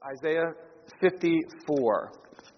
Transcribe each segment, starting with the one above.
Isaiah 54.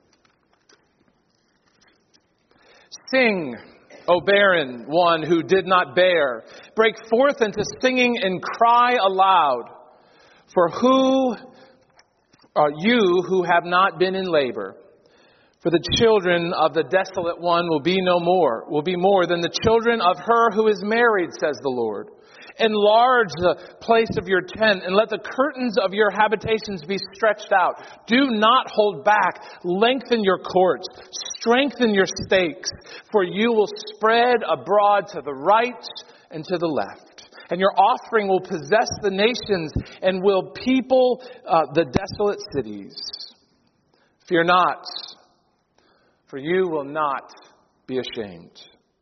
Sing, O barren one who did not bear. Break forth into singing and cry aloud. For who are you who have not been in labor? For the children of the desolate one will be more than the children of her who is married, says the Lord. Enlarge the place of your tent and let the curtains of your habitations be stretched out. Do not hold back. Lengthen your courts. Strengthen your stakes. For you will spread abroad to the right and to the left. And your offspring will possess the nations and will people the desolate cities. Fear not, for you will not be ashamed.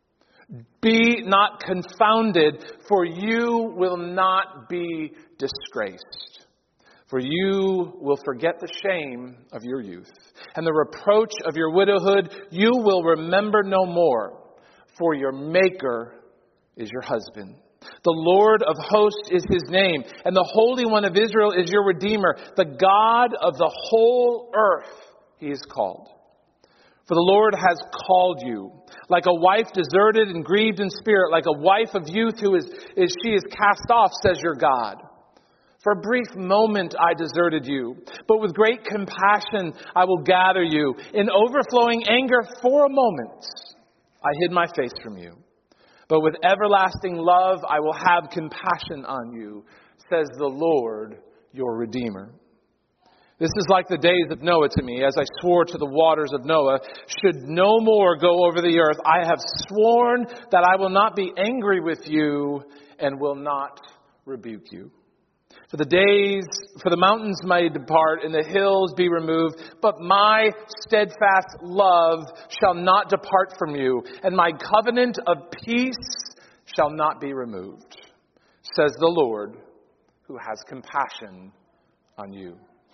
Be not confounded, for you will not be disgraced. For you will forget the shame of your youth, and the reproach of your widowhood you will remember no more, for your Maker is your husband. The Lord of hosts is his name, and the Holy One of Israel is your Redeemer. The God of the whole earth he is called. For the Lord has called you, like a wife deserted and grieved in spirit, like a wife of youth who is cast off, says your God. For a brief moment I deserted you, but with great compassion I will gather you. In overflowing anger for a moment I hid my face from you. But with everlasting love I will have compassion on you, says the Lord your Redeemer. This is like the days of Noah to me, as I swore to the waters of Noah, should no more go over the earth. I have sworn that I will not be angry with you and will not rebuke you. For the mountains may depart and the hills be removed, but my steadfast love shall not depart from you, and my covenant of peace shall not be removed, says the Lord, who has compassion on you.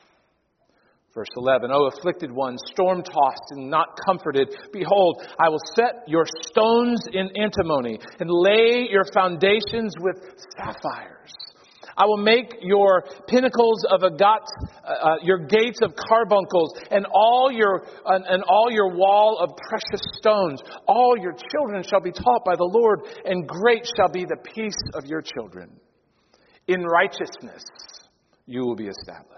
Verse 11, O afflicted one, storm-tossed and not comforted, behold, I will set your stones in antimony and lay your foundations with sapphires. I will make your pinnacles of agates, your gates of carbuncles, and all your wall of precious stones. All your children shall be taught by the Lord, and great shall be the peace of your children. In righteousness you will be established.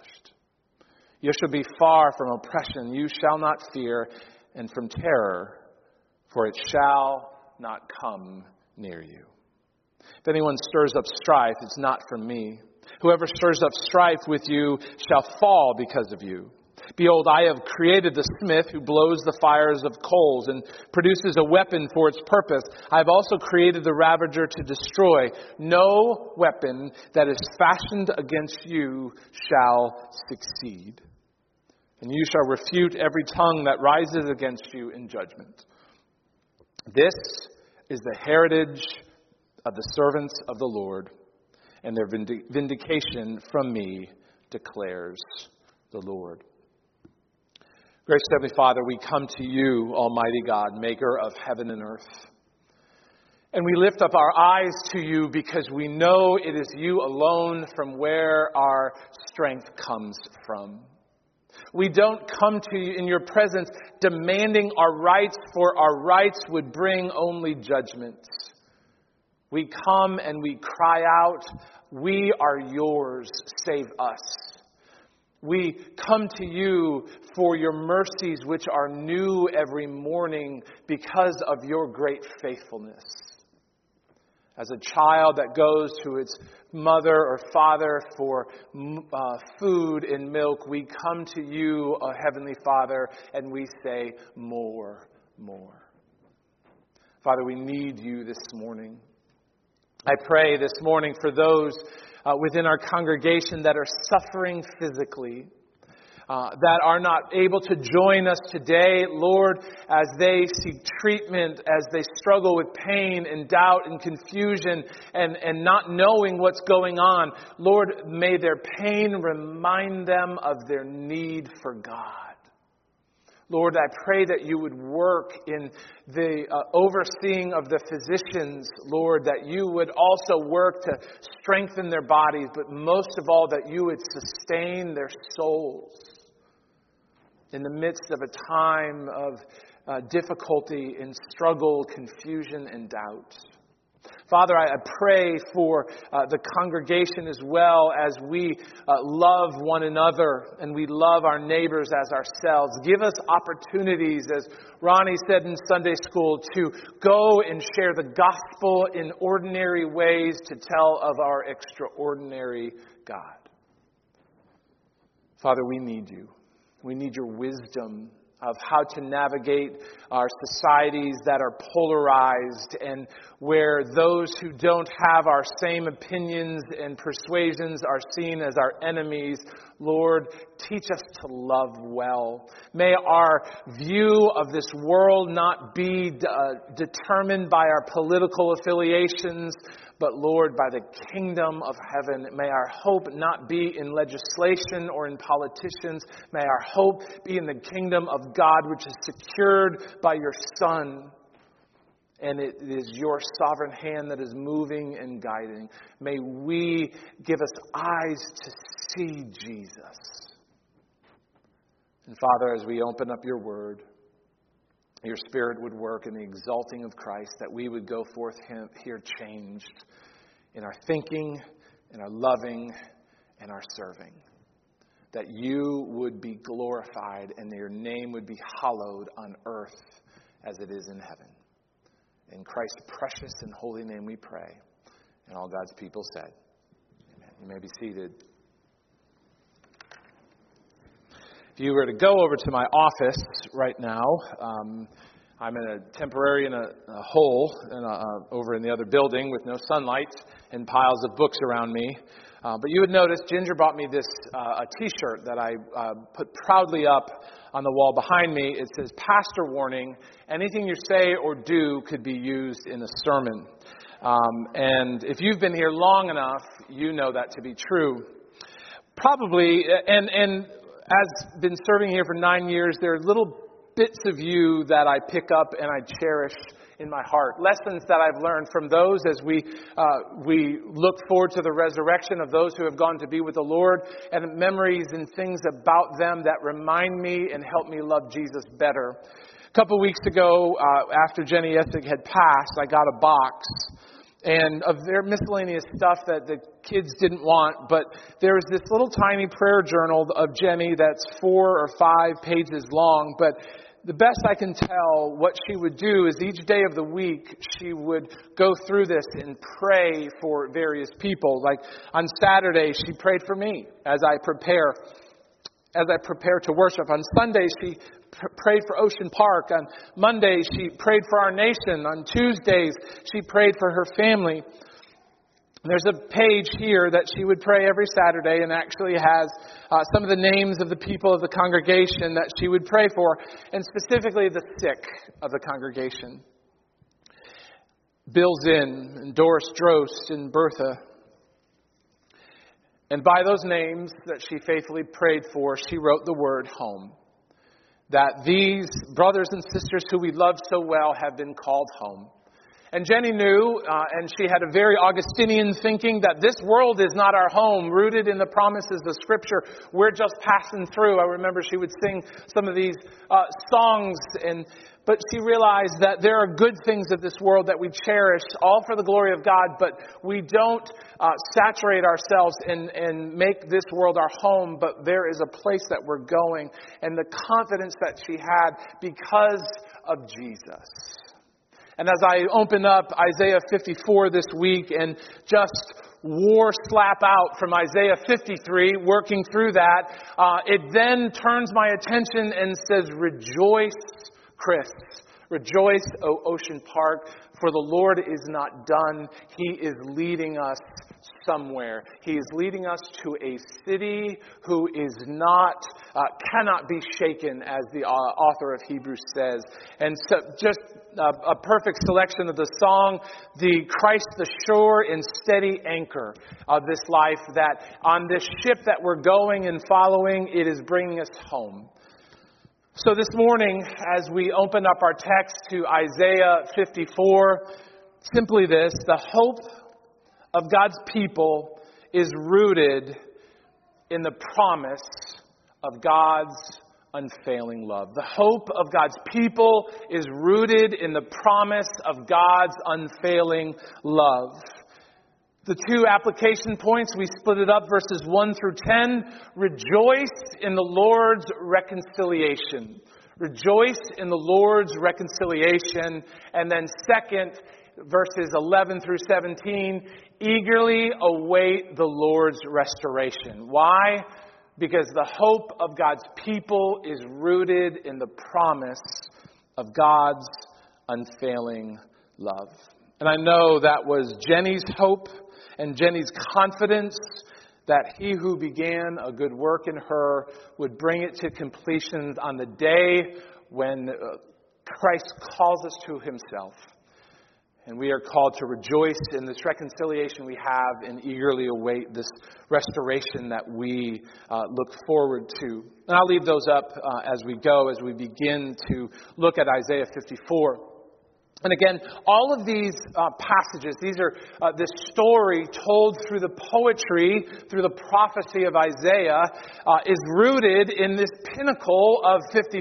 You shall be far from oppression. You shall not fear, and from terror, for it shall not come near you. If anyone stirs up strife, it's not from me. Whoever stirs up strife with you shall fall because of you. Behold, I have created the smith who blows the fires of coals and produces a weapon for its purpose. I have also created the ravager to destroy. No weapon that is fashioned against you shall succeed. And you shall refute every tongue that rises against you in judgment. This is the heritage of the servants of the Lord, and their vindication from me, declares the Lord. Gracious Heavenly Father, we come to you, Almighty God, maker of heaven and earth. And we lift up our eyes to you because we know it is you alone from where our strength comes from. We don't come to you in your presence demanding our rights, for our rights would bring only judgment. We come and we cry out, we are yours, save us. We come to you for your mercies which are new every morning because of your great faithfulness. As a child that goes to its mother or father for food and milk, we come to you, O Heavenly Father, and we say, more, more. Father, we need you this morning. I pray this morning for those within our congregation that are suffering physically, that are not able to join us today, Lord, as they seek treatment, as they struggle with pain and doubt and confusion and not knowing what's going on. Lord, may their pain remind them of their need for God. Lord, I pray that you would work in the overseeing of the physicians, Lord, that you would also work to strengthen their bodies, but most of all, that you would sustain their souls in the midst of a time of difficulty and struggle, confusion, and doubt. Father, I pray for the congregation as well as we love one another and we love our neighbors as ourselves. Give us opportunities, as Ronnie said in Sunday school, to go and share the gospel in ordinary ways to tell of our extraordinary God. Father, we need you. We need your wisdom of how to navigate our societies that are polarized and where those who don't have our same opinions and persuasions are seen as our enemies. Lord, teach us to love well. May our view of this world not be determined by our political affiliations, but Lord, by the kingdom of heaven. May our hope not be in legislation or in politicians. May our hope be in the kingdom of God, which is secured by your Son. And it is your sovereign hand that is moving and guiding. May we give us eyes to see Jesus. And Father, as we open up your word, your Spirit would work in the exalting of Christ, that we would go forth here changed in our thinking, in our loving, and our serving. That you would be glorified and your name would be hallowed on earth as it is in heaven. In Christ's precious and holy name we pray. And all God's people said, amen. You may be seated. If you were to go over to my office right now, I'm in temporary in a hole over in the other building with no sunlight and piles of books around me. But you would notice Ginger bought me this a T-shirt that I put proudly up on the wall behind me. It says, "Pastor warning, anything you say or do could be used in a sermon." And if you've been here long enough, you know that to be true. Probably, and as been serving here for 9 years, there are little bits of you that I pick up and I cherish in my heart. Lessons that I've learned from those as we look forward to the resurrection of those who have gone to be with the Lord, and memories and things about them that remind me and help me love Jesus better. A couple weeks ago, after Jenny Essig had passed, I got a box and of their miscellaneous stuff that the kids didn't want, but there was this little tiny prayer journal of Jenny that's 4 or 5 pages long, but the best I can tell, what she would do is each day of the week, she would go through this and pray for various people. Like on Saturday, she prayed for me as I prepare to worship. On Sunday, she prayed for Ocean Park. On Monday, she prayed for our nation. On Tuesdays, she prayed for her family. There's a page here that she would pray every Saturday and actually has some of the names of the people of the congregation that she would pray for, and specifically the sick of the congregation. Bill Zinn, and Doris Drost, and Bertha. And by those names that she faithfully prayed for, she wrote the word home. That these brothers and sisters who we love so well have been called home. And Jenny knew, and she had a very Augustinian thinking, that this world is not our home, rooted in the promises of Scripture. We're just passing through. I remember she would sing some of these songs, but she realized that there are good things of this world that we cherish, all for the glory of God, but we don't saturate ourselves and make this world our home, but there is a place that we're going, and the confidence that she had because of Jesus. And as I open up Isaiah 54 this week and just slap out from Isaiah 53, working through that, it then turns my attention and says, "Rejoice, Chris. Rejoice, O Ocean Park, for the Lord is not done. He is leading us somewhere. He is leading us to a city who is cannot be shaken," as the author of Hebrews says. And so just a perfect selection of the song, the Christ the sure and steady anchor of this life, that on this ship that we're going and following, it is bringing us home. So this morning, as we open up our text to Isaiah 54, simply this: the hope of God's people is rooted in the promise of God's unfailing love. The hope of God's people is rooted in the promise of God's unfailing love. The two application points, we split it up, verses 1 through 10. Rejoice in the Lord's reconciliation. Rejoice in the Lord's reconciliation. And then second, verses 11 through 17. Eagerly await the Lord's restoration. Why? Because the hope of God's people is rooted in the promise of God's unfailing love. And I know that was Jenny's hope and Jenny's confidence that he who began a good work in her would bring it to completion on the day when Christ calls us to himself. And we are called to rejoice in this reconciliation we have and eagerly await this restoration that we look forward to. And I'll leave those up as we go, as we begin to look at Isaiah 54. And again, all of these passages, these are this story told through the poetry, through the prophecy of Isaiah, is rooted in this pinnacle of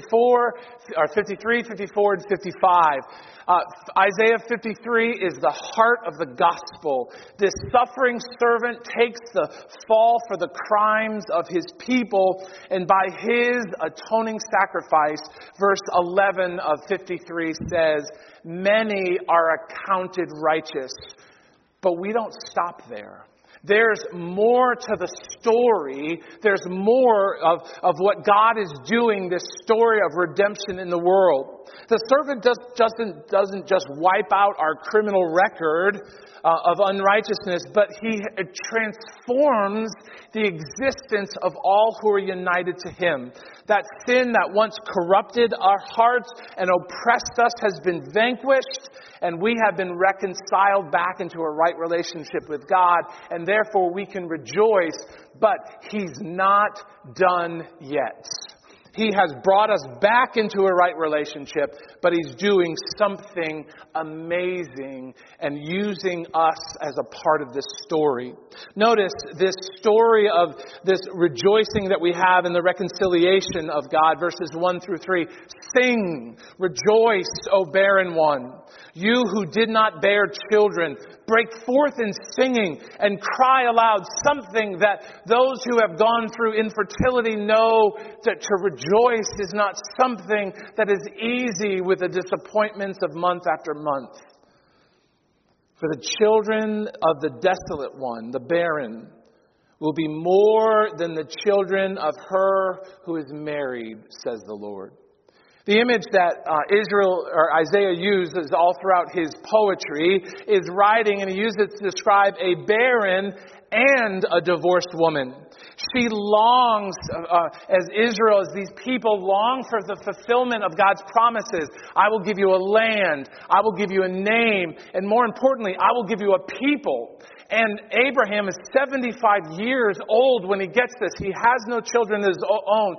53, 54, and 55. Isaiah 53 is the heart of the gospel. This suffering servant takes the fall for the crimes of his people, and by his atoning sacrifice, verse 11 of 53 says, many are accounted righteous. But we don't stop there. There's more to the story. There's more of what God is doing, this story of redemption in the world. The servant doesn't just wipe out our criminal record of unrighteousness, but he transforms the existence of all who are united to him. That sin that once corrupted our hearts and oppressed us has been vanquished, and we have been reconciled back into a right relationship with God, and therefore we can rejoice. But he's not done yet. He has brought us back into a right relationship, but he's doing something amazing and using us as a part of this story. Notice this story of this rejoicing that we have in the reconciliation of God, verses 1 through 3. Sing, rejoice, O barren one. You who did not bear children, break forth in singing and cry aloud, something that those who have gone through infertility know, that to rejoice is not something that is easy with the disappointments of month after month. For the children of the desolate one, the barren, will be more than the children of her who is married, says the Lord. The image that Isaiah uses all throughout his poetry is writing, and he uses it to describe a barren and a divorced woman. She longs, as Israel, as these people long for the fulfillment of God's promises. I will give you a land. I will give you a name. And more importantly, I will give you a people. And Abraham is 75 years old when he gets this. He has no children of his own.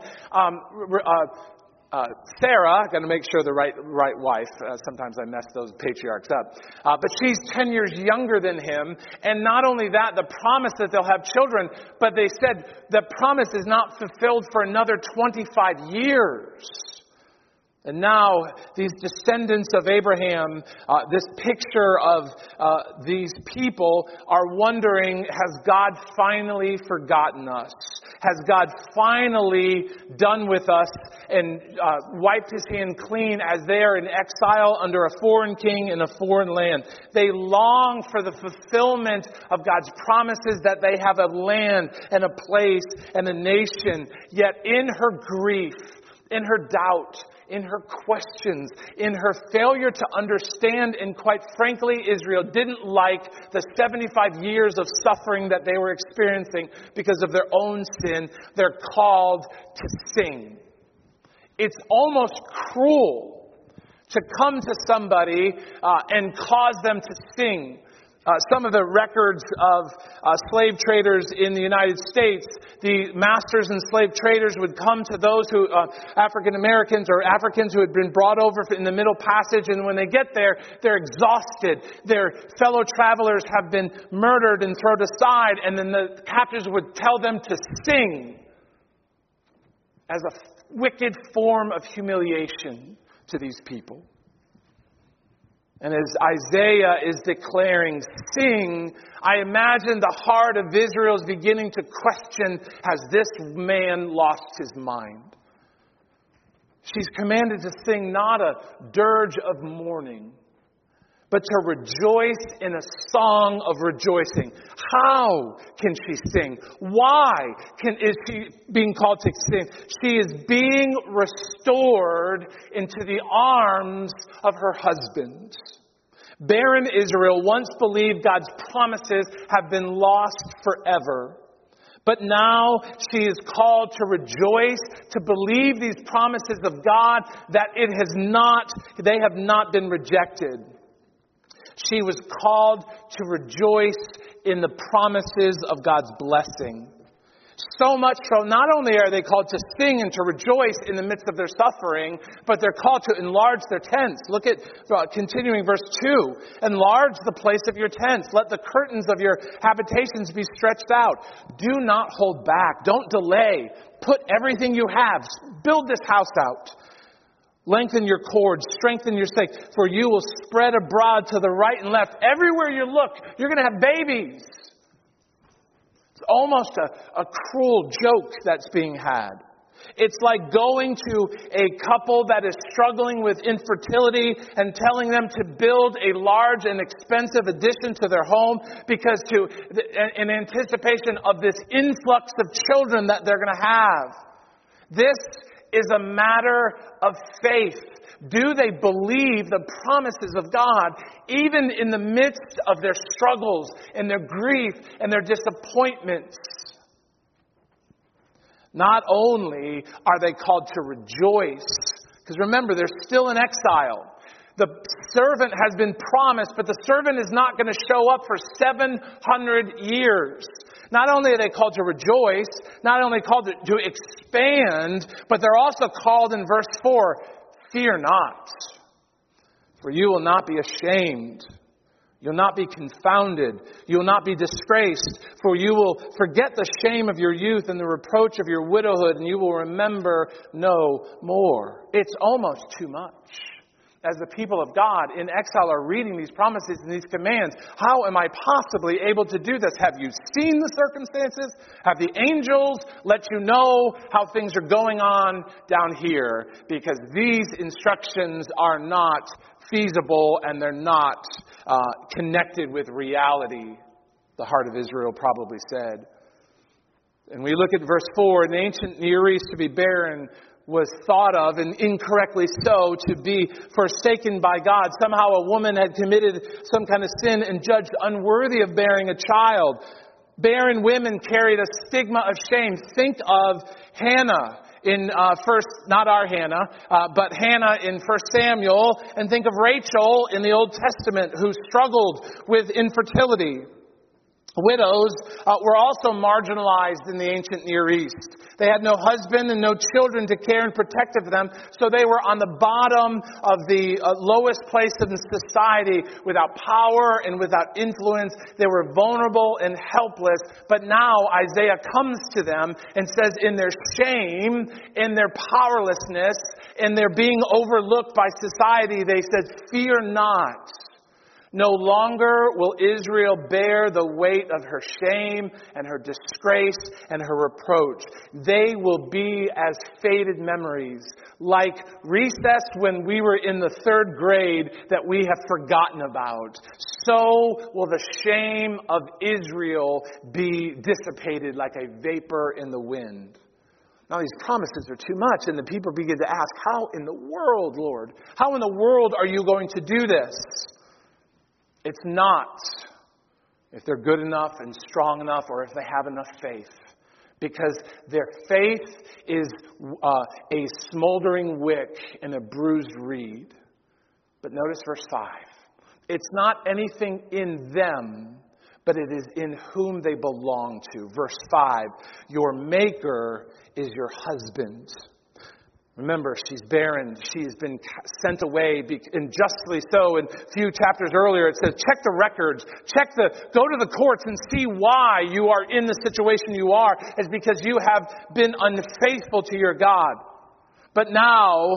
Sarah, got to make sure the right wife. Sometimes I mess those patriarchs up. But she's 10 years younger than him. And not only that, the promise that they'll have children, but they said the promise is not fulfilled for another 25 years. And now these descendants of Abraham, this picture of these people are wondering, has God finally forgotten us? Has God finally done with us and wiped his hand clean as they are in exile under a foreign king in a foreign land? They long for the fulfillment of God's promises that they have a land and a place and a nation. Yet in her grief, in her doubt, in her questions, in her failure to understand, and quite frankly, Israel didn't like the 75 years of suffering that they were experiencing because of their own sin. They're called to sing. It's almost cruel to come to somebody and cause them to sing. Some of the records of slave traders in the United States, the masters and slave traders would come to those who, African Americans or Africans who had been brought over in the Middle Passage, and when they get there, they're exhausted. Their fellow travelers have been murdered and thrown aside, and then the captors would tell them to sing as a wicked form of humiliation to these people. And as Isaiah is declaring, sing, I imagine the heart of Israel is beginning to question, has this man lost his mind? She's commanded to sing not a dirge of mourning, but to rejoice in a song of rejoicing. How can she sing? Why is she being called to sing? She is being restored into the arms of her husband. Barren Israel once believed God's promises have been lost forever. But now she is called to rejoice, to believe these promises of God, that they have not been rejected. She was called to rejoice in the promises of God's blessing. So much so, not only are they called to sing and to rejoice in the midst of their suffering, but they're called to enlarge their tents. Look at continuing verse 2. Enlarge the place of your tents. Let the curtains of your habitations be stretched out. Do not hold back. Don't delay. Put everything you have. Build this house out. Lengthen your cords, strengthen your stakes, for you will spread abroad to the right and left. Everywhere you look, you're going to have babies. It's almost a cruel joke that's being had. It's like going to a couple that is struggling with infertility and telling them to build a large and expensive addition to their home because in anticipation of this influx of children that they're going to have. This is a matter of faith. Do they believe the promises of God even in the midst of their struggles and their grief and their disappointments? Not only are they called to rejoice, because remember, they're still in exile. The servant has been promised, but the servant is not going to show up for 700 years. Not only are they called to rejoice, not only called to expand, but they're also called in verse 4, fear not, for you will not be ashamed. You'll not be confounded. You'll not be disgraced, for you will forget the shame of your youth and the reproach of your widowhood, and you will remember no more. It's almost too much. As the people of God in exile are reading these promises and these commands, how am I possibly able to do this? Have you seen the circumstances? Have the angels let you know how things are going on down here? Because these instructions are not feasible and they're not connected with reality, the heart of Israel probably said. And we look at verse 4, in the ancient Near East, to be barren was thought of, and incorrectly so, to be forsaken by God. Somehow a woman had committed some kind of sin and judged unworthy of bearing a child. Barren women carried a stigma of shame. Think of Hannah in not our Hannah, but Hannah in 1 Samuel, and think of Rachel in the Old Testament who struggled with infertility. Widows were also marginalized in the ancient Near East. They had no husband and no children to care and protect of them, so they were on the bottom of the lowest place in society, without power and without influence. They were vulnerable and helpless, but now Isaiah comes to them and says, in their shame, in their powerlessness, in their being overlooked by society, they said, fear not. No longer will Israel bear the weight of her shame and her disgrace and her reproach. They will be as faded memories, like recess when we were in the 3rd grade that we have forgotten about. So will the shame of Israel be dissipated like a vapor in the wind. Now these promises are too much, and the people begin to ask, how in the world, Lord? How in the world are you going to do this? It's not if they're good enough and strong enough or if they have enough faith. Because their faith is a smoldering wick in a bruised reed. But notice verse 5. It's not anything in them, but it is in whom they belong to. Verse 5, your maker is your husband. Remember, she's barren. She's been sent away, unjustly so. And a few chapters earlier, it says, check the records. Go to the courts and see why you are in the situation you are. It's because you have been unfaithful to your God. But now,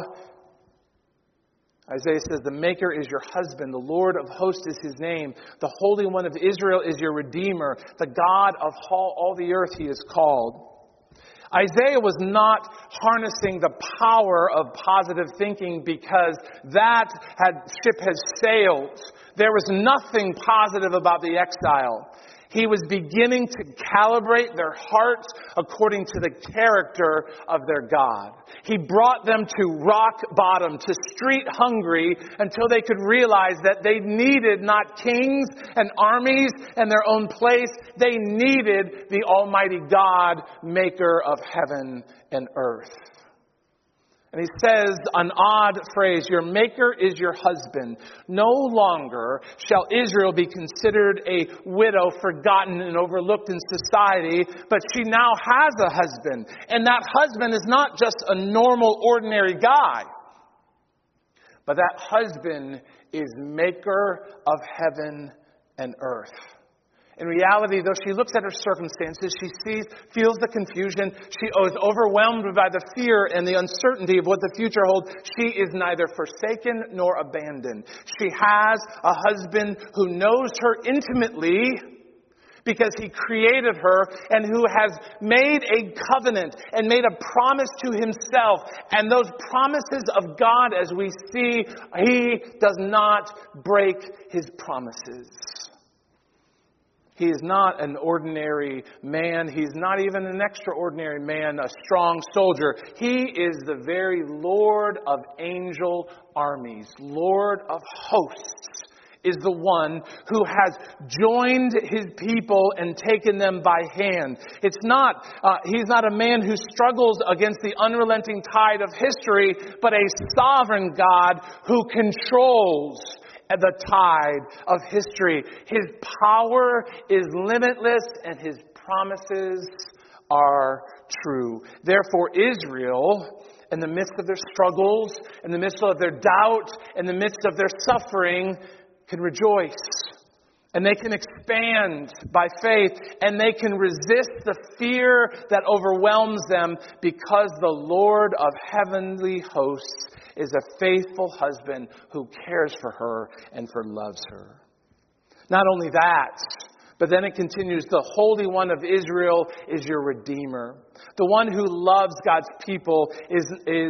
Isaiah says, the Maker is your husband. The Lord of hosts is his name. The Holy One of Israel is your Redeemer. The God of all the earth he is called. Isaiah was not harnessing the power of positive thinking because that ship has sailed. There was nothing positive about the exile. He was beginning to calibrate their hearts according to the character of their God. He brought them to rock bottom, to street hungry, until they could realize that they needed not kings and armies and their own place. They needed the Almighty God, maker of heaven and earth. And he says an odd phrase, your maker is your husband. No longer shall Israel be considered a widow, forgotten and overlooked in society, but she now has a husband. And that husband is not just a normal, ordinary guy, but that husband is maker of heaven and earth. In reality, though she looks at her circumstances, she feels the confusion. She is overwhelmed by the fear and the uncertainty of what the future holds. She is neither forsaken nor abandoned. She has a husband who knows her intimately because he created her and who has made a covenant and made a promise to himself. And those promises of God, as we see, he does not break his promises. He is not an ordinary man. He's not even an extraordinary man, a strong soldier. He is the very Lord of angel armies. Lord of hosts is the one who has joined his people and taken them by hand. He's not a man who struggles against the unrelenting tide of history, but a sovereign God who controls the tide of history. His power is limitless and his promises are true. Therefore, Israel, in the midst of their struggles, in the midst of their doubt, in the midst of their suffering, can rejoice. And they can expand by faith, and they can resist the fear that overwhelms them because the Lord of heavenly hosts is a faithful husband who cares for her and loves her. Not only that, but then it continues, the Holy One of Israel is your Redeemer. The one who loves God's people is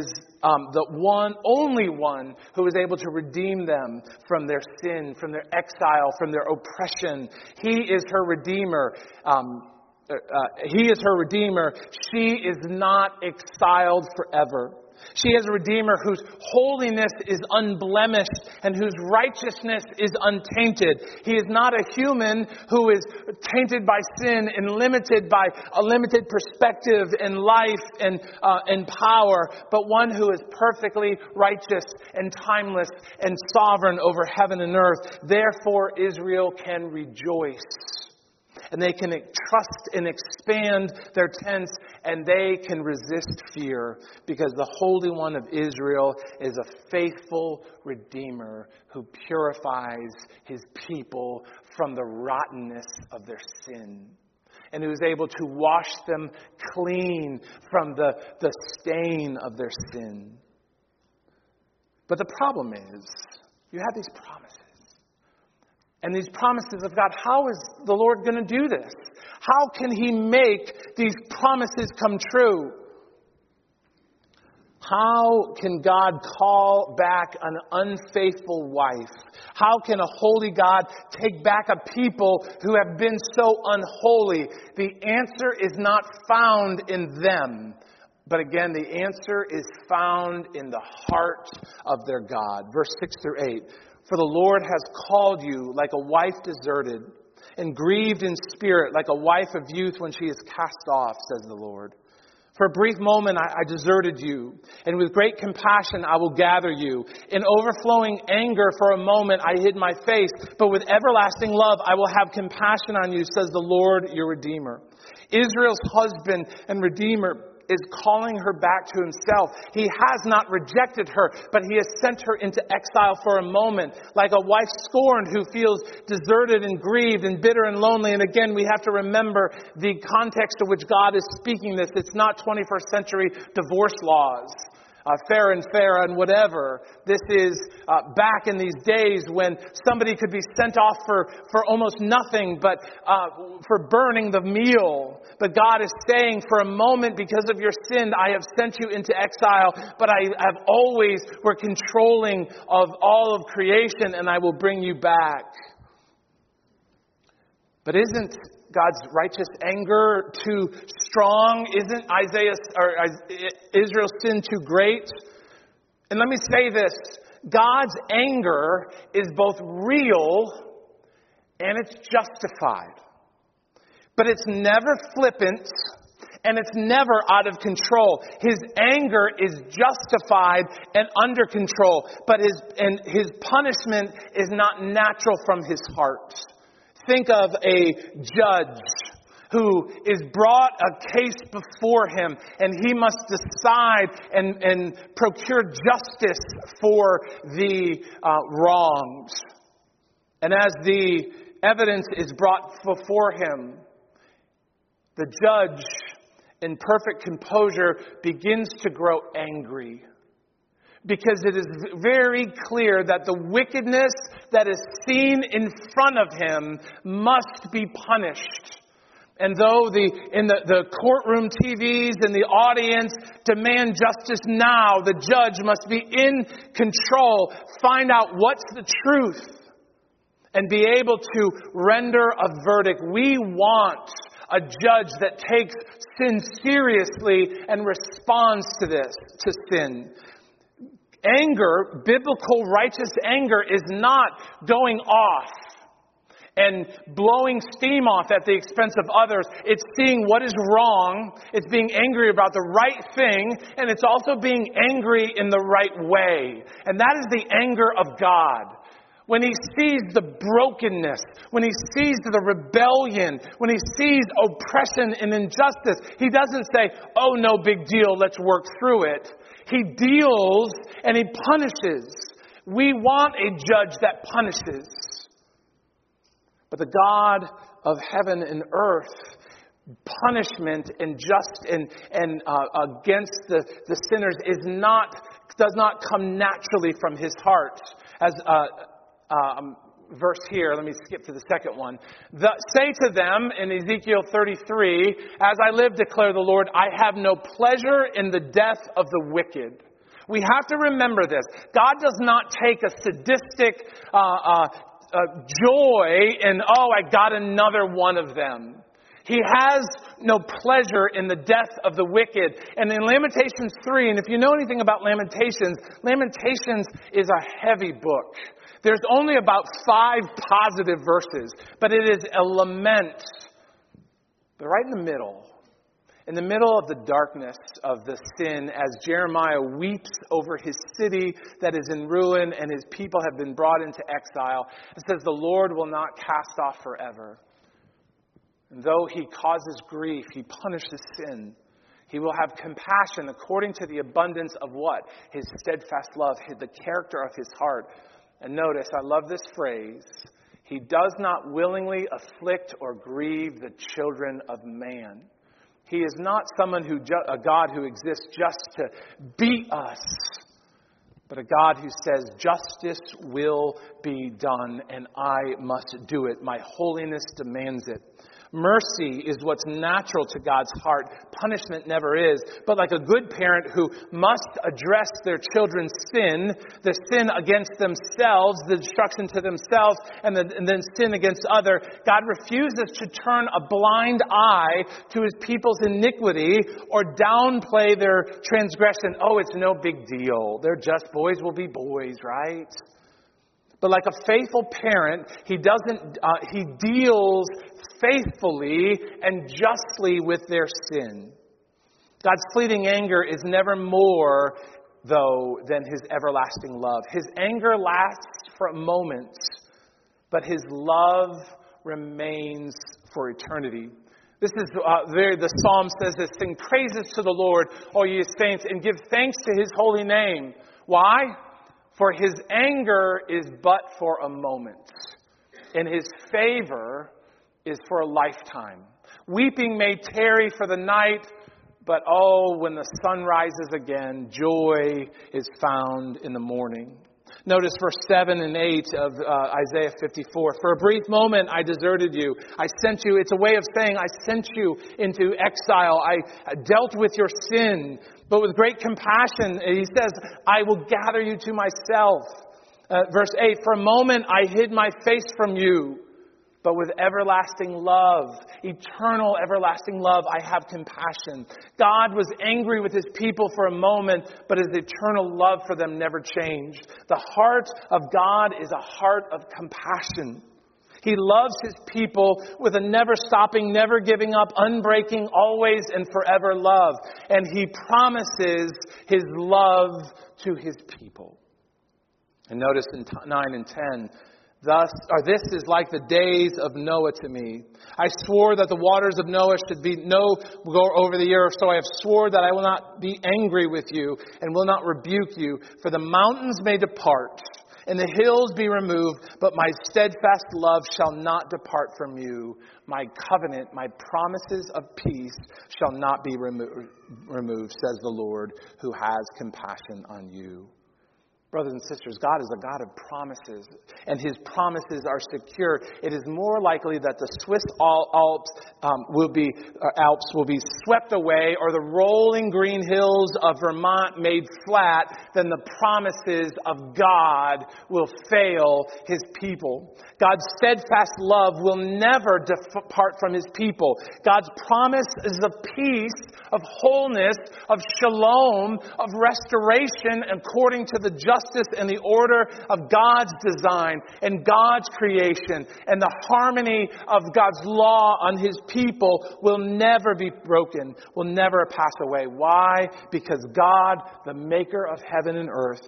the only one who is able to redeem them from their sin, from their exile, from their oppression. He is her Redeemer. He is her Redeemer. She is not exiled forever. She is a Redeemer whose holiness is unblemished and whose righteousness is untainted. He is not a human who is tainted by sin and limited by a limited perspective in life and power, but one who is perfectly righteous and timeless and sovereign over heaven and earth. Therefore, Israel can rejoice. And they can trust and expand their tents, and they can resist fear because the Holy One of Israel is a faithful Redeemer who purifies his people from the rottenness of their sin and who is able to wash them clean from the stain of their sin. But the problem is, you have these promises. And these promises of God, how is the Lord going to do this? How can he make these promises come true? How can God call back an unfaithful wife? How can a holy God take back a people who have been so unholy? The answer is not found in them. But again, the answer is found in the heart of their God. Verse 6 through 8. For the Lord has called you like a wife deserted and grieved in spirit like a wife of youth when she is cast off, says the Lord. For a brief moment I deserted you, and with great compassion I will gather you. In overflowing anger for a moment I hid my face, but with everlasting love I will have compassion on you, says the Lord your Redeemer. Israel's husband and Redeemer is calling her back to himself. He has not rejected her, but he has sent her into exile for a moment, like a wife scorned who feels deserted and grieved and bitter and lonely. And again, we have to remember the context to which God is speaking this. It's not 21st century divorce laws. Fair and whatever. This is back in these days when somebody could be sent off for almost nothing, but for burning the meal. But God is saying, for a moment, because of your sin, I have sent you into exile, but I have always were controlling of all of creation, and I will bring you back. But isn't God's righteous anger too strong? Isn't Israel's sin too great? And let me say this. God's anger is both real and it's justified. But it's never flippant and it's never out of control. His anger is justified and under control. But his punishment is not natural from his heart. Think of a judge who is brought a case before him, and he must decide and procure justice for the wrongs. And as the evidence is brought before him, the judge, in perfect composure, begins to grow angry. Because it is very clear that the wickedness that is seen in front of him must be punished. And though the courtroom TVs and the audience demand justice now, the judge must be in control, find out what's the truth, and be able to render a verdict. We want a judge that takes sin seriously and responds to sin. Anger, biblical righteous anger, is not going off and blowing steam off at the expense of others. It's seeing what is wrong. It's being angry about the right thing. And it's also being angry in the right way. And that is the anger of God. When he sees the brokenness, when he sees the rebellion, when he sees oppression and injustice, he doesn't say, oh, no big deal, let's work through it. He deals and he punishes. We want a judge that punishes. But the God of heaven and earth, punishment and against the sinners does not come naturally from his heart. As verse here, let me skip to the second one. Say to them in Ezekiel 33, as I live, declare the Lord, I have no pleasure in the death of the wicked. We have to remember this. God does not take a sadistic joy in, I got another one of them. He has no pleasure in the death of the wicked. And in Lamentations 3, and if you know anything about Lamentations is a heavy book. There's only about 5 positive verses, but it is a lament. But right in the middle of the darkness of the sin, as Jeremiah weeps over his city that is in ruin and his people have been brought into exile, it says, the Lord will not cast off forever. And though he causes grief, he punishes sin. He will have compassion according to the abundance of what? His steadfast love, the character of his heart. And notice, I love this phrase, he does not willingly afflict or grieve the children of man. He is not a God who exists just to beat us, but a God who says justice will be done and I must do it. My holiness demands it. Mercy is what's natural to God's heart. Punishment never is. But like a good parent who must address their children's sin, the sin against themselves, the destruction to themselves, and then sin against others, God refuses to turn a blind eye to his people's iniquity or downplay their transgression. Oh, it's no big deal. They're just boys will be boys, right? But like a faithful parent, he deals faithfully and justly with their sin. God's fleeting anger is never more, though, than his everlasting love. His anger lasts for a moment, but his love remains for eternity. This is the psalm says this: sing praises to the Lord, all ye saints, and give thanks to his holy name. Why? For his anger is but for a moment, and his favor is for a lifetime. Weeping may tarry for the night, but oh, when the sun rises again, joy is found in the morning. Notice verse 7 and 8 of Isaiah 54. For a brief moment I deserted you. I sent you. It's a way of saying I sent you into exile. I dealt with your sin, but with great compassion. He says, I will gather you to myself. Verse 8, for a moment I hid my face from you, but with everlasting love, eternal everlasting love, I have compassion. God was angry with his people for a moment, but his eternal love for them never changed. The heart of God is a heart of compassion. He loves his people with a never stopping, never giving up, unbreaking, always and forever love. And he promises his love to his people. And notice in 9 and 10, this is like the days of Noah to me. I swore that the waters of Noah should go over the earth. So I have swore that I will not be angry with you and will not rebuke you. For the mountains may depart and the hills be removed, but my steadfast love shall not depart from you. My covenant, my promises of peace shall not be removed, says the Lord, who has compassion on you. Brothers and sisters, God is a God of promises, and his promises are secure. It is more likely that the Swiss Alps will be swept away, or the rolling green hills of Vermont made flat, than the promises of God will fail his people. God's steadfast love will never depart from his people. God's promise is of peace, of wholeness, of shalom, of restoration according to the justice and the order of God's design and God's creation. And the harmony of God's law on his people will never be broken, will never pass away. Why? Because God, the maker of heaven and earth,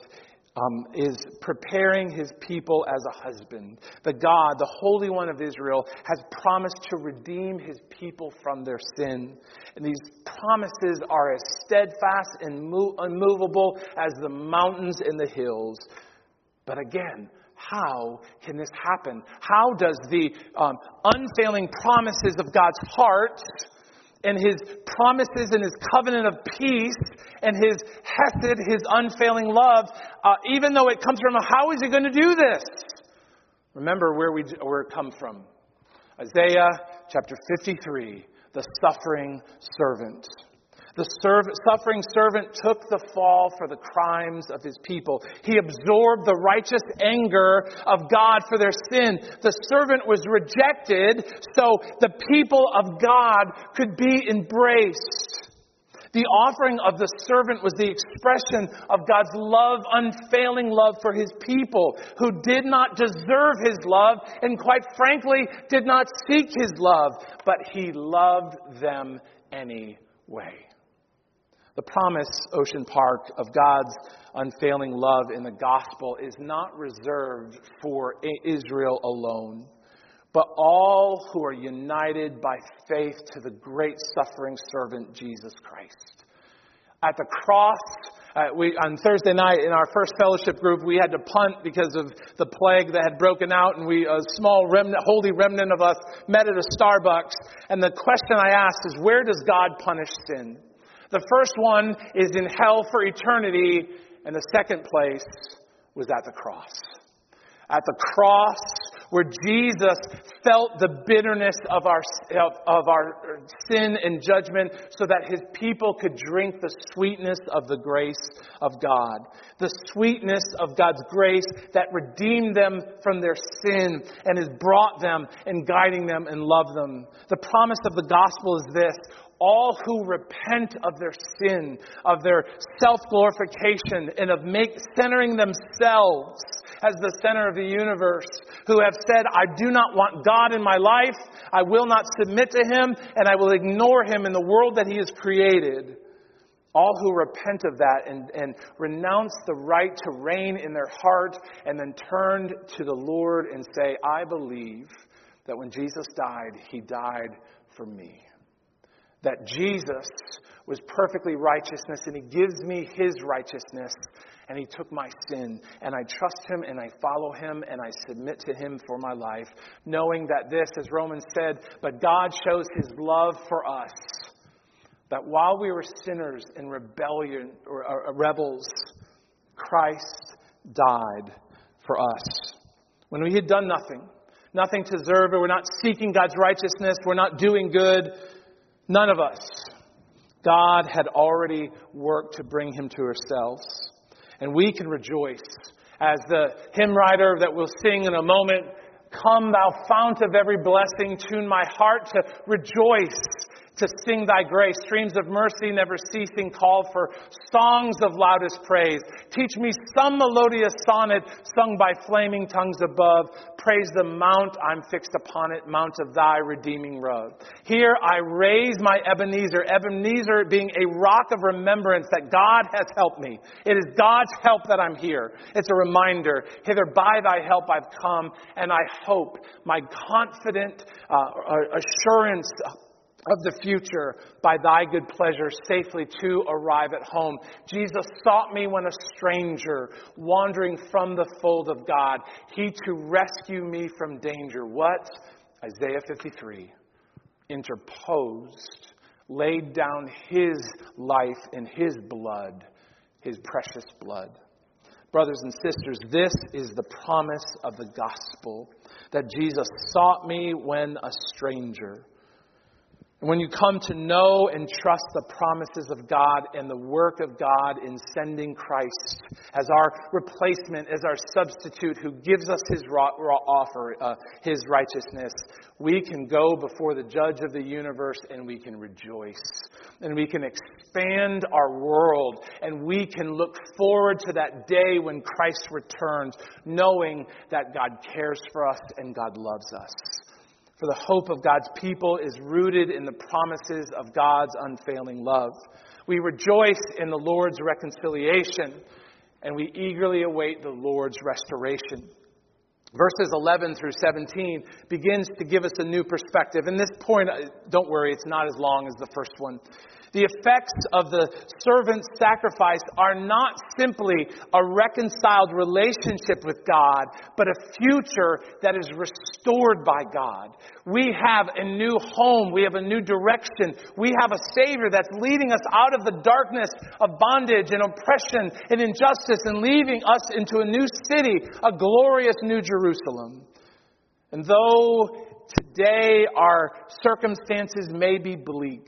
is preparing his people as a husband. The God, the Holy One of Israel, has promised to redeem his people from their sin. And these promises are as steadfast and unmovable as the mountains and the hills. But again, how can this happen? How does the unfailing promises of God's heart and his promises and his covenant of peace and his hesed, his unfailing love, even though it comes from him, how is he going to do this? Remember where it comes from. Isaiah chapter 53, the suffering servant. The suffering servant took the fall for the crimes of his people. He absorbed the righteous anger of God for their sin. The servant was rejected so the people of God could be embraced. The offering of the servant was the expression of God's love, unfailing love for his people who did not deserve his love and quite frankly did not seek his love, but he loved them anyway. The promise, Ocean Park, of God's unfailing love in the gospel is not reserved for Israel alone, but all who are united by faith to the great suffering servant, Jesus Christ. At the cross, on Thursday night in our first fellowship group, we had to punt because of the plague that had broken out, and a small remnant, holy remnant of us met at a Starbucks. And the question I asked is, where does God punish sin? The first one is in hell for eternity, and the second place was at the cross. At the cross, where Jesus felt the bitterness of our sin and judgment so that his people could drink the sweetness of the grace of God. The sweetness of God's grace that redeemed them from their sin and has brought them and guiding them and love them. The promise of the gospel is this: all who repent of their sin, of their self-glorification, and of centering themselves as the center of the universe, who have said, I do not want God in my life, I will not submit to him, and I will ignore him in the world that he has created. All who repent of that and renounce the right to reign in their heart and then turned to the Lord and say, I believe that when Jesus died, He died for me. That Jesus was perfectly righteousness and He gives me His righteousness and He took my sin. And I trust Him and I follow Him and I submit to Him for my life, knowing that this, as Romans said, but God shows His love for us. That while we were sinners in rebellion or rebels, Christ died for us. When we had done nothing to deserve it, we're not seeking God's righteousness, we're not doing good, none of us. God had already worked to bring Him to ourselves. And we can rejoice. As the hymn writer that we'll sing in a moment, come thou fount of every blessing, tune my heart to rejoice, to sing thy grace. Streams of mercy never ceasing call for songs of loudest praise. Teach me some melodious sonnet sung by flaming tongues above. Praise the mount I'm fixed upon it, mount of thy redeeming love. Here I raise my Ebenezer. Ebenezer being a rock of remembrance that God has helped me. It is God's help that I'm here. It's a reminder. Hither by thy help I've come, and I hope my confident assurance of the future by thy good pleasure safely to arrive at home. Jesus sought me when a stranger, wandering from the fold of God. He to rescue me from danger. What? Isaiah 53. Interposed, laid down His life in His blood, His precious blood. Brothers and sisters, this is the promise of the gospel, that Jesus sought me when a stranger. And when you come to know and trust the promises of God and the work of God in sending Christ as our replacement, as our substitute who gives us His offer, His righteousness, we can go before the judge of the universe and we can rejoice. And we can expand our world and we can look forward to that day when Christ returns, knowing that God cares for us and God loves us. For the hope of God's people is rooted in the promises of God's unfailing love. We rejoice in the Lord's reconciliation, and we eagerly await the Lord's restoration. Verses 11 through 17 begins to give us a new perspective. And this point, don't worry, it's not as long as the first one. The effects of the servant's sacrifice are not simply a reconciled relationship with God, but a future that is restored by God. We have a new home. We have a new direction. We have a Savior that's leading us out of the darkness of bondage and oppression and injustice and leading us into a new city, a glorious new Jerusalem. And though today our circumstances may be bleak,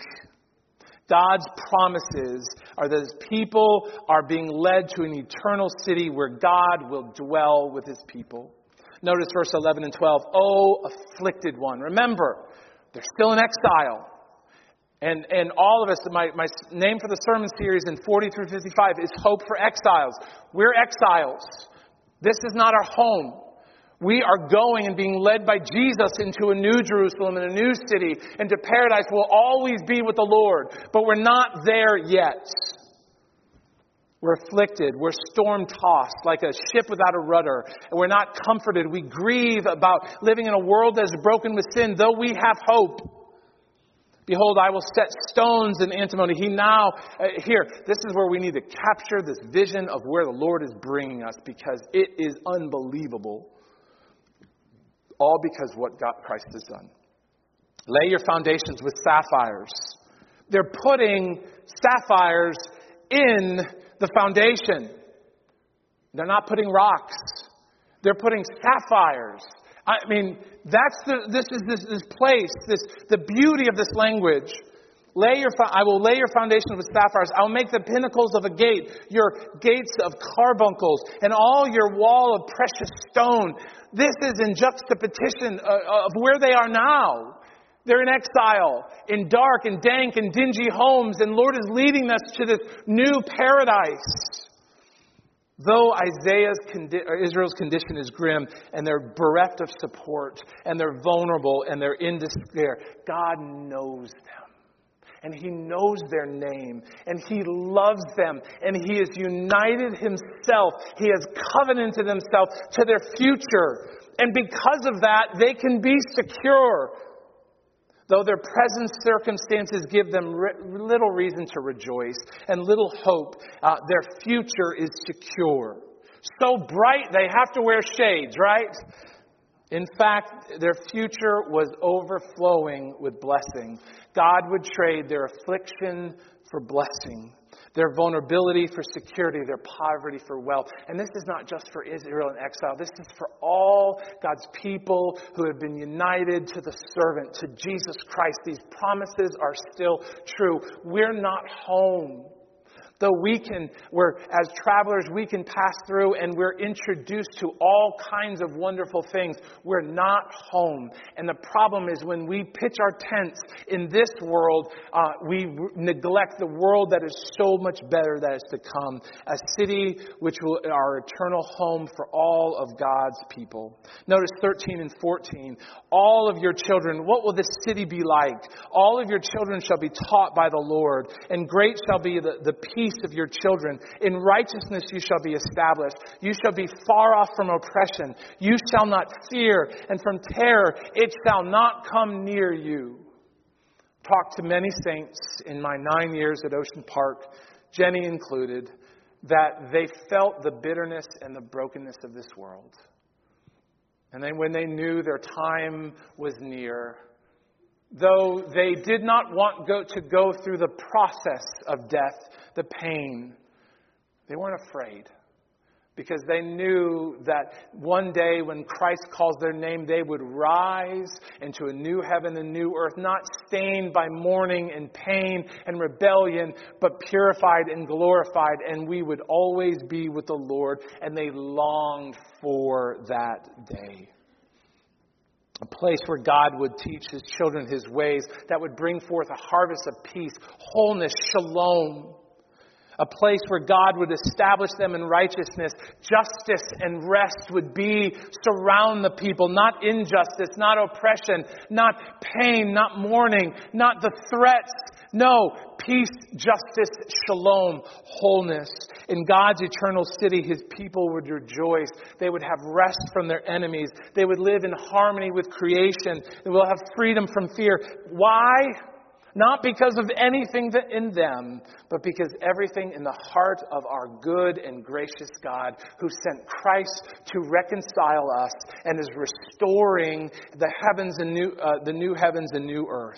God's promises are that His people are being led to an eternal city where God will dwell with His people. Notice verse 11 and 12. Oh, afflicted one. Remember, they're still in exile. And all of us, my name for the sermon series in 40 through 55 is Hope for Exiles. We're exiles. This is not our home. We are going and being led by Jesus into a new Jerusalem and a new city, into paradise. We'll always be with the Lord, but we're not there yet. We're afflicted. We're storm-tossed like a ship without a rudder. And we're not comforted. We grieve about living in a world that is broken with sin, though we have hope. Behold, I will set stones in antimony. This is where we need to capture this vision of where the Lord is bringing us, because it is unbelievable. All because what Christ has done. Lay your foundations with sapphires. They're putting sapphires in the foundation. They're not putting rocks. They're putting sapphires. I mean, this place, the beauty of this language. I will lay your foundation with sapphires. I will make the pinnacles of a gate, your gates of carbuncles, and all your wall of precious stone. This is in juxtaposition of where they are now. They're in exile, in dark and dank and dingy homes, and Lord is leading us to this new paradise. Though Israel's condition is grim, and they're bereft of support, and they're vulnerable, and they're in despair, God knows them. and He knows their name, and He loves them, and He has united Himself. He has covenanted Himself to their future. And because of that, they can be secure. Though their present circumstances give them little reason to rejoice and little hope, their future is secure. So bright they have to wear shades, right? In fact, their future was overflowing with blessing. God would trade their affliction for blessing, their vulnerability for security, their poverty for wealth. And this is not just for Israel in exile. This is for all God's people who have been united to the servant, to Jesus Christ. These promises are still true. We're not home. Though as travelers, we can pass through and we're introduced to all kinds of wonderful things. We're not home. And the problem is when we pitch our tents in this world, we neglect the world that is so much better that is to come. A city which will be our eternal home for all of God's people. Notice 13 and 14. All of your children, what will this city be like? All of your children shall be taught by the Lord, and great shall be the peace of your children. In righteousness you shall be established. You shall be far off from oppression. You shall not fear, and from terror it shall not come near you. Talked to many saints in my 9 years at Ocean Park, Jenny included, that they felt the bitterness and the brokenness of this world. And then when they knew their time was near, though they did not want to go through the process of death, the pain, they weren't afraid. Because they knew that one day when Christ calls their name, they would rise into a new heaven and new earth, not stained by mourning and pain and rebellion, but purified and glorified. And we would always be with the Lord. And they longed for that day. A place where God would teach His children His ways, that would bring forth a harvest of peace, wholeness, shalom. A place where God would establish them in righteousness. Justice and rest would surround the people. Not injustice, not oppression, not pain, not mourning, not the threats. No, peace, justice, shalom, wholeness. In God's eternal city, His people would rejoice. They would have rest from their enemies. They would live in harmony with creation. They will have freedom from fear. Why? Not because of anything in them, but because everything in the heart of our good and gracious God, who sent Christ to reconcile us and is restoring the new heavens and new earth.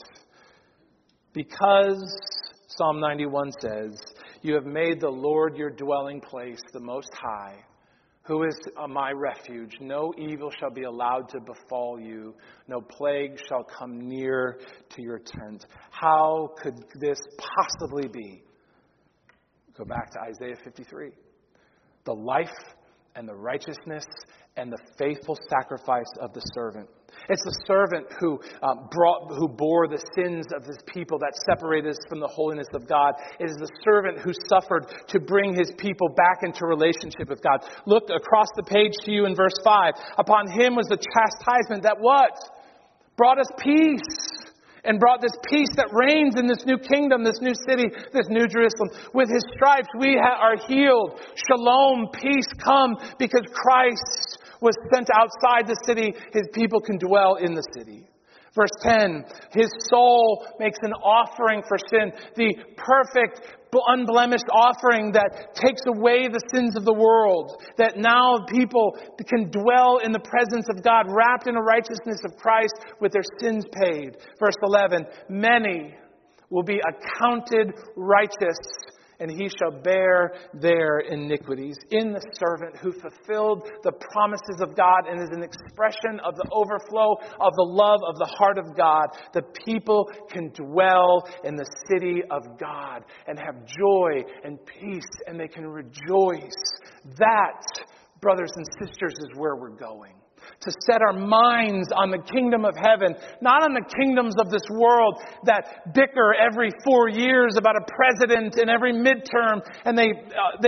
Because, Psalm 91 says, you have made the Lord your dwelling place, the Most High, who is my refuge. No evil shall be allowed to befall you. No plague shall come near to your tent. How could this possibly be? Go back to Isaiah 53. The life and the righteousness and the faithful sacrifice of the servant. It's the servant who bore the sins of His people that separated us from the holiness of God. It is the servant who suffered to bring His people back into relationship with God. Look across the page to you in verse 5. Upon Him was the chastisement that what? Brought us peace. And brought this peace that reigns in this new kingdom, this new city, this new Jerusalem. With His stripes we are healed. Shalom, peace come because Christ was sent outside the city. His people can dwell in the city. Verse 10, His soul makes an offering for sin. The perfect, unblemished offering that takes away the sins of the world. That now people can dwell in the presence of God, wrapped in the righteousness of Christ with their sins paid. Verse 11, many will be accounted righteous, and He shall bear their iniquities. In the servant who fulfilled the promises of God and is an expression of the overflow of the love of the heart of God, the people can dwell in the city of God and have joy and peace, and they can rejoice. That, brothers and sisters, is where we're going. To set our minds on the kingdom of heaven, not on the kingdoms of this world that bicker every 4 years about a president and every midterm, and they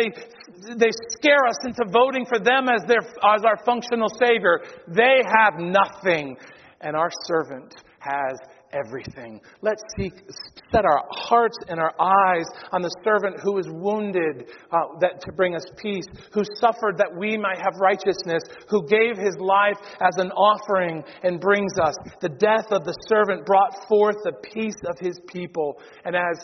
scare us into voting for them as our functional savior. They have nothing, and our servant has everything. Let's set our hearts and our eyes on the servant who was wounded to bring us peace, who suffered that we might have righteousness, who gave his life as an offering and brings us. The death of the servant brought forth the peace of his people. And as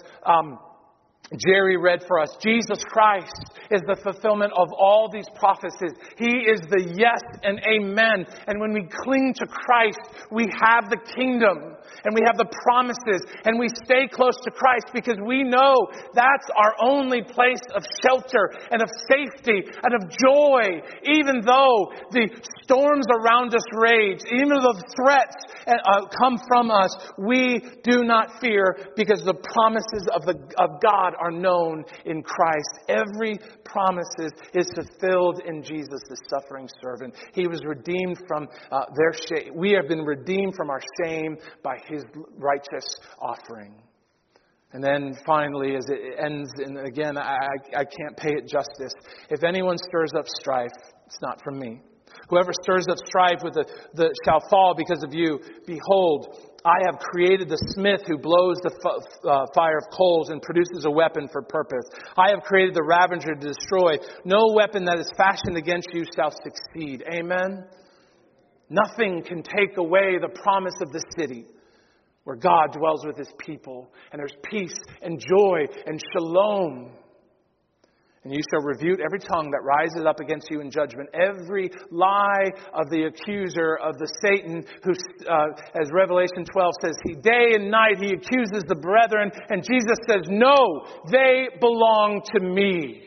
Jerry read for us, Jesus Christ is the fulfillment of all these prophecies. He is the yes and amen. And when we cling to Christ, we have the kingdom and we have the promises and we stay close to Christ because we know that's our only place of shelter and of safety and of joy. Even though the storms around us rage, even though the threats come from us, we do not fear because the promises of God are known in Christ. Every promise is fulfilled in Jesus, the suffering servant. He was redeemed from their shame. We have been redeemed from our shame by his righteous offering. And then finally, as it ends, and again, I can't pay it justice. If anyone stirs up strife, it's not from me. Whoever stirs up strife shall fall because of you. Behold, I have created the smith who blows the fire of coals and produces a weapon for purpose. I have created the ravager to destroy. No weapon that is fashioned against you shall succeed. Amen? Nothing can take away the promise of the city where God dwells with his people. And there's peace and joy and shalom. And you shall refute every tongue that rises up against you in judgment. Every lie of the accuser, of the Satan, who, as Revelation 12 says, day and night he accuses the brethren. And Jesus says, no, they belong to me.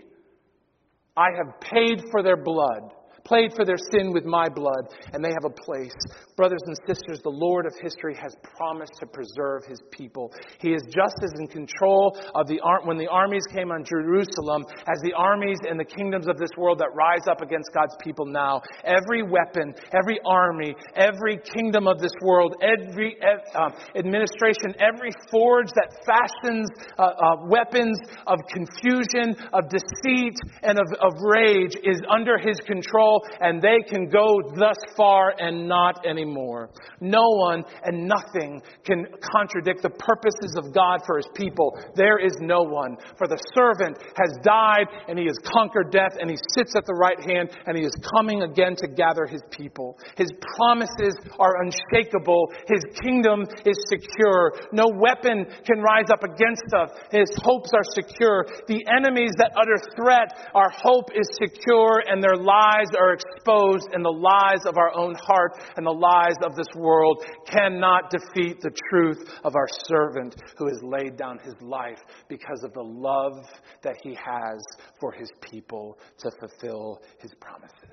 I have paid for their blood. Paid for their sin with my blood, and they have a place. Brothers and sisters, the Lord of history has promised to preserve his people. He is just as in control of when the armies came on Jerusalem as the armies and the kingdoms of this world that rise up against God's people now. Every weapon, every army, every kingdom of this world, every administration, every forge that fashions weapons of confusion, of deceit, and of rage is under his control. And they can go thus far and not anymore. No one and nothing can contradict the purposes of God for his people. There is no one. For the servant has died and he has conquered death and he sits at the right hand and he is coming again to gather his people. His promises are unshakable. His kingdom is secure. No weapon can rise up against us. His hopes are secure. The enemies that utter threat, our hope is secure and their lies are exposed, and the lies of our own heart and the lies of this world cannot defeat the truth of our servant who has laid down his life because of the love that he has for his people to fulfill his promises.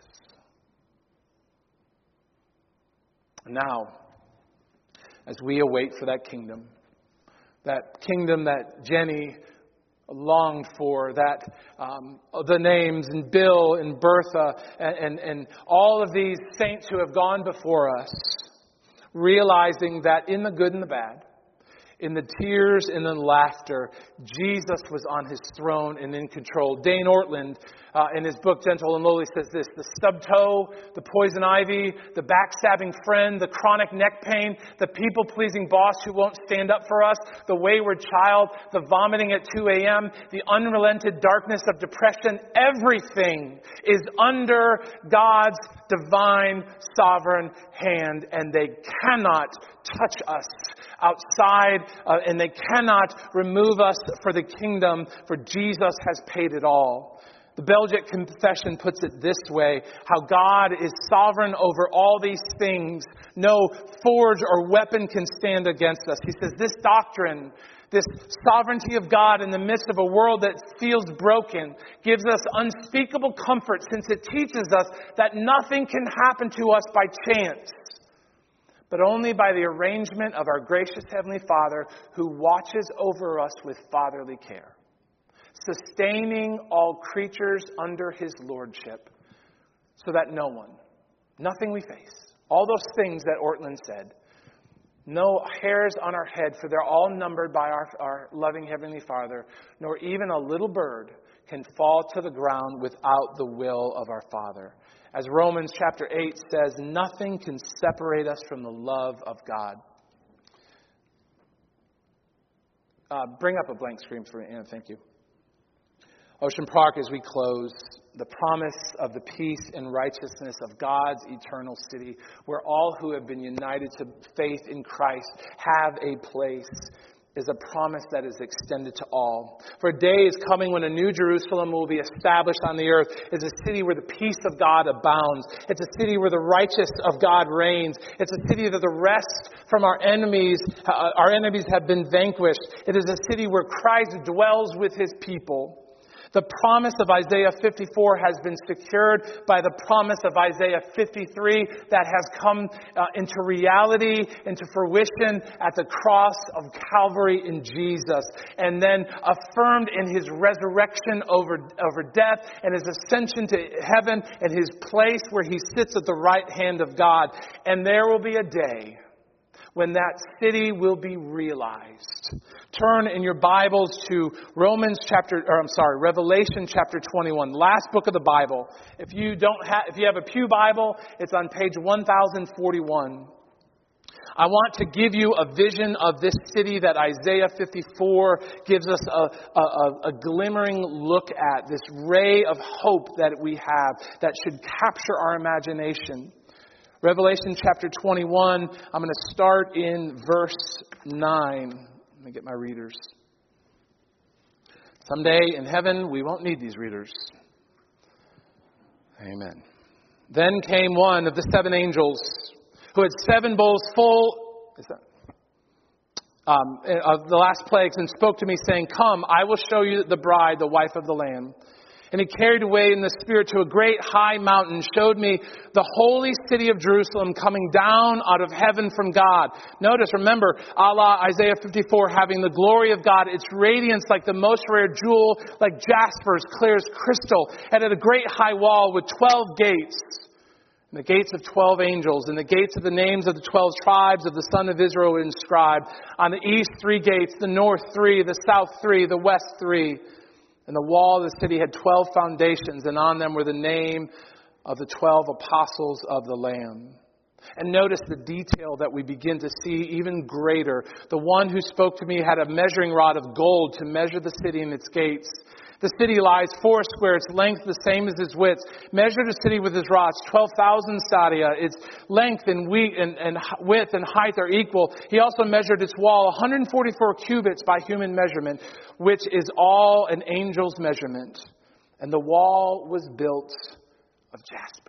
Now, as we await for that kingdom that Jenny longed for, that the names and Bill and Bertha and all of these saints who have gone before us, realizing that in the good and the bad, in the tears and the laughter, Jesus was on his throne and in control. Dane Ortland, in his book Gentle and Lowly, says this: the stub toe, the poison ivy, the backstabbing friend, the chronic neck pain, the people-pleasing boss who won't stand up for us, the wayward child, the vomiting at 2 a.m., the unrelented darkness of depression, everything is under God's divine sovereign hand, and they cannot touch us outside, and they cannot remove us for the kingdom, for Jesus has paid it all. The Belgic Confession puts it this way: how God is sovereign over all these things. No forge or weapon can stand against us. He says this doctrine, this sovereignty of God in the midst of a world that feels broken, gives us unspeakable comfort, since it teaches us that nothing can happen to us by chance, but only by the arrangement of our gracious Heavenly Father, who watches over us with fatherly care, sustaining all creatures under his lordship, so that nothing we face, all those things that Ortland said, no hairs on our head, for they're all numbered by our loving Heavenly Father, nor even a little bird can fall to the ground without the will of our Father. As Romans chapter 8 says, nothing can separate us from the love of God. Bring up a blank screen for me, Anna. Thank you. Ocean Park, as we close, the promise of the peace and righteousness of God's eternal city, where all who have been united to faith in Christ have a place, is a promise that is extended to all. For a day is coming when a new Jerusalem will be established on the earth. It's a city where the peace of God abounds. It's a city where the righteous of God reigns. It's a city that the rest from our enemies have been vanquished. It is a city where Christ dwells with his people. The promise of Isaiah 54 has been secured by the promise of Isaiah 53 that has come into reality, into fruition at the cross of Calvary in Jesus, and then affirmed in his resurrection over death and his ascension to heaven and his place where he sits at the right hand of God. And there will be a day when that city will be realized. Turn in your Bibles to Revelation chapter 21, last book of the Bible. If you have a pew Bible, it's on page 1041. I want to give you a vision of this city that Isaiah 54 gives us a glimmering look at, this ray of hope that we have that should capture our imagination. Revelation chapter 21, I'm going to start in verse 9. Let me get my readers. Someday in heaven, we won't need these readers. Amen. Then came one of the seven angels who had seven bowls full of the last plagues and spoke to me, saying, "Come, I will show you the bride, the wife of the Lamb." And he carried away in the Spirit to a great high mountain, showed me the holy city of Jerusalem coming down out of heaven from God. Notice, remember, a la Isaiah 54, having the glory of God, its radiance like the most rare jewel, like jasper, as clear as crystal, and at a great high wall with 12 gates. And the gates of 12 angels, and the gates of the names of the 12 tribes of the son of Israel were inscribed. On the east 3 gates, the north 3, the south 3, the west 3. And the wall of the city had 12 foundations, and on them were the name of the 12 apostles of the Lamb. And notice the detail that we begin to see even greater. The one who spoke to me had a measuring rod of gold to measure the city and its gates. The city lies 4 square, its length the same as its width. Measured the city with his rods, 12,000 stadia. Its length and width and height are equal. He also measured its wall 144 cubits by human measurement, which is all an angel's measurement. And the wall was built of jasper,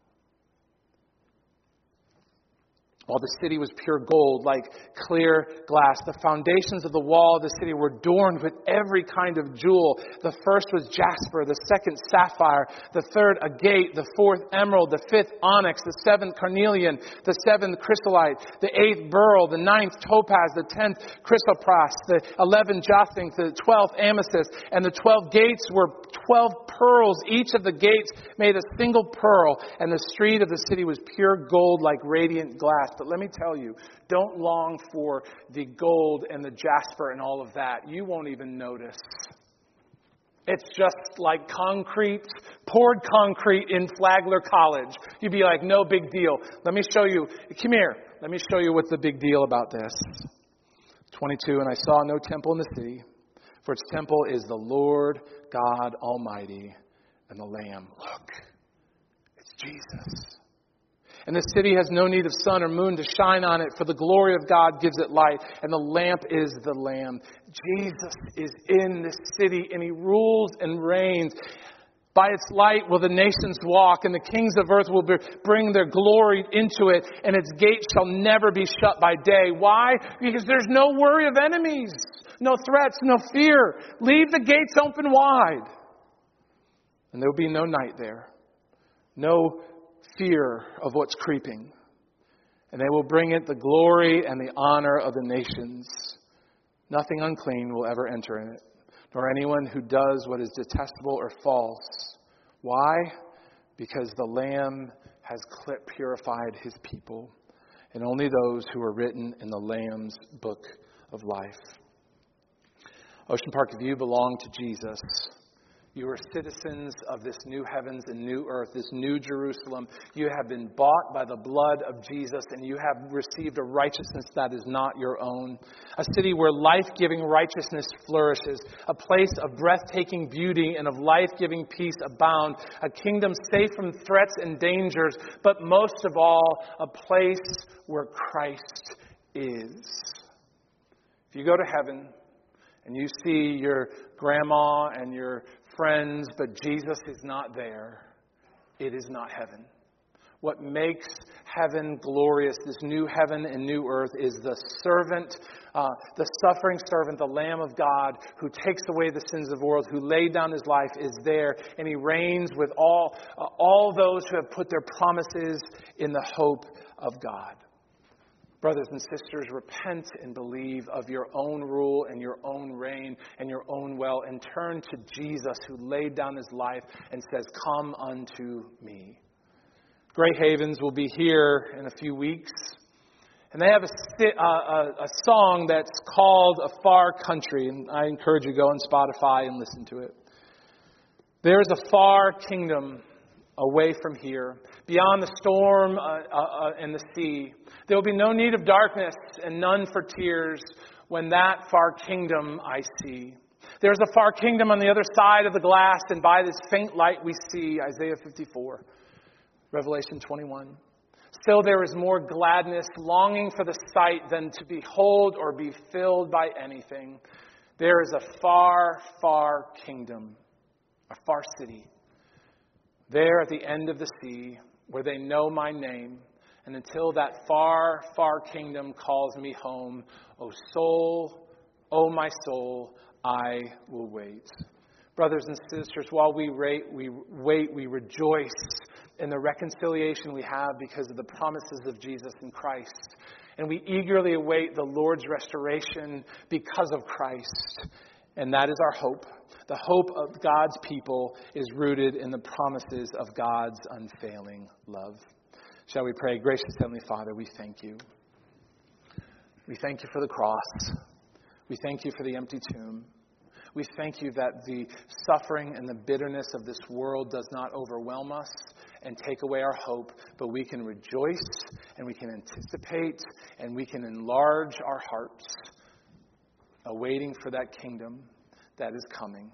while the city was pure gold, like clear glass. The foundations of the wall of the city were adorned with every kind of jewel. The first was jasper, the second sapphire, the third agate, the fourth emerald, the fifth onyx, the seventh carnelian, the seventh chrysolite, the eighth beryl, the ninth topaz, the 10th chrysoprase, the 11th jacinth, the 12th amethyst, and the 12 gates were 12 pearls. Each of the gates made a single pearl, and the street of the city was pure gold like radiant glass. But let me tell you, don't long for the gold and the jasper and all of that. You won't even notice. It's just like poured concrete in Flagler College. You'd be like, no big deal. Let me show you. Come here. Let me show you what's the big deal about this. 22, and I saw no temple in the city, for its temple is the Lord God Almighty and the Lamb. Look, it's Jesus. And the city has no need of sun or moon to shine on it, for the glory of God gives it light, and the lamp is the Lamb. Jesus is in this city, and he rules and reigns. By its light will the nations walk, and the kings of earth will bring their glory into it, and its gates shall never be shut by day. Why? Because there's no worry of enemies, no threats, no fear. Leave the gates open wide. And there will be no night there. No fear of what's creeping. And they will bring it the glory and the honor of the nations. Nothing unclean will ever enter in it, nor anyone who does what is detestable or false. Why? Because the Lamb has purified his people, and only those who are written in the Lamb's book of life. Ocean Park, if you belong to Jesus, You are citizens of this new heavens and new earth, this new Jerusalem. You have been bought by the blood of Jesus, and you have received a righteousness that is not your own. A city where life-giving righteousness flourishes, a place of breathtaking beauty and of life-giving peace abound, a kingdom safe from threats and dangers, but most of all, a place where Christ is. If you go to heaven and you see your grandma and your friends, but Jesus is not there, it is not heaven. What makes heaven glorious, this new heaven and new earth, is the servant, the suffering servant, the Lamb of God, who takes away the sins of the world, who laid down his life, is there, and he reigns with all those who have put their promises in the hope of God. Brothers and sisters, repent and believe of your own rule and your own reign and your own will, and turn to Jesus, who laid down his life and says, "Come unto me." Great Havens will be here in a few weeks, and they have a song that's called "A Far Country," and I encourage you to go on Spotify and listen to it. There is a far kingdom away from here, beyond the storm and the sea. There will be no need of darkness and none for tears when that far kingdom I see. There's a far kingdom on the other side of the glass, and by this faint light we see, Isaiah 54, Revelation 21. Still there is more gladness, longing for the sight, than to behold or be filled by anything. There is a far, far kingdom, a far city, there at the end of the sea, where they know my name. And until that far, far kingdom calls me home, O soul, O my soul, I will wait. Brothers and sisters, while we wait, we rejoice in the reconciliation we have because of the promises of Jesus in Christ. And we eagerly await the Lord's restoration because of Christ. And that is our hope. The hope of God's people is rooted in the promises of God's unfailing love. Shall we pray? Gracious Heavenly Father, we thank you. We thank you for the cross. We thank you for the empty tomb. We thank you that the suffering and the bitterness of this world does not overwhelm us and take away our hope, but we can rejoice and we can anticipate and we can enlarge our hearts, awaiting for that kingdom that is coming,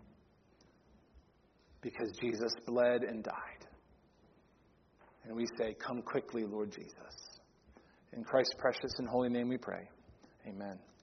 because Jesus bled and died. And we say, "Come quickly, Lord Jesus." In Christ's precious and holy name we pray. Amen.